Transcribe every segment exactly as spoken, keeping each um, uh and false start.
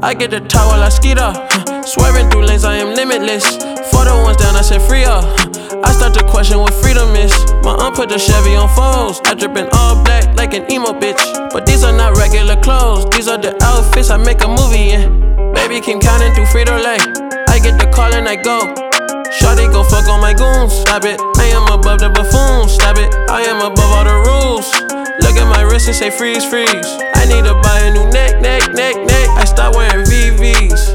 I get the top while I skeet up. Huh. Swerving through lanes, I am limitless. For the ones down, I said free up. Huh. I start to question what freedom is. My aunt put the Chevy on foes. I drippin' all black like an emo bitch. But these are not regular clothes. These are the outfits I make a movie in. Baby, keep counting through Frito-Lay. I get the call and I go. Shawty go fuck on my goons. Stop it, I am above the buffoons. Stop it, I am above all the rules. Look at my wrist and say freeze, freeze. I need to buy a new neck, neck, neck, neck. I start wearing V Vs.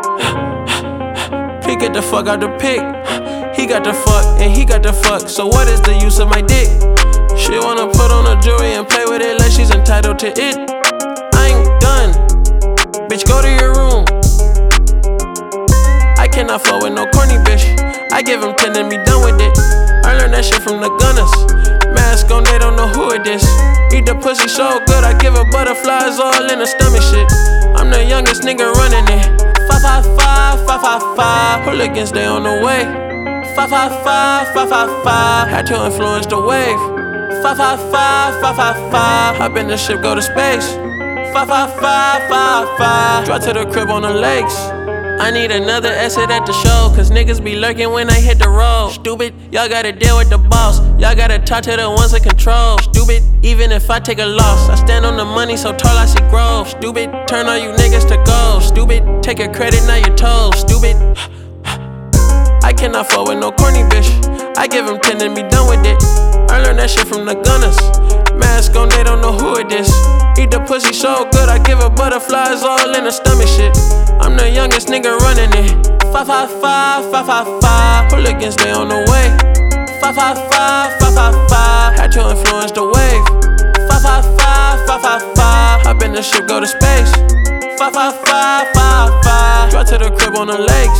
He get the fuck out the pic. He got the fuck and he got the fuck. So what is the use of my dick? She wanna put on a jewelry and play with it like she's entitled to it. I ain't done. Bitch, go to your room. I cannot fuck with no corny bitch. I give him ten and be done with it. I learned that shit from the gunners. Mask on, they don't know who it is. Eat the pussy so good, I give her butterflies all in the stomach shit. I'm the youngest nigga running it. Five, five, five, five, five, five. Hooligans, they on the way. Five, five, five, five, five, five. Had to influence the wave. Five, five, five, five, five, five. Hop in the ship, go to space. Five, five, five, five, five. Drive to the crib on the lakes. I need another exit at the show, cause niggas be lurking when I hit the road. Stupid, y'all gotta deal with the boss. Y'all gotta talk to the ones in control. Stupid, even if I take a loss, I stand on the money so tall I see growth. Stupid, turn all you niggas to gold. Stupid, take your credit, now you're told. Stupid, I cannot fuck with no corny bitch. I give him ten and be done with it. I learned that shit from the gunners. Mask on, they don't know who it is. Eat the pussy so good, I give her butterflies all in the stomach shit. I'm the youngest nigga running it. Five, five, five, five, five, five. Hooligans, they on the way. Five, five, five, five, five, five. Had to influence the wave. Five, five, five, five, five, five. Hop in the ship, go to space. Five, five, five, five, five. Drive to the crib on the lake.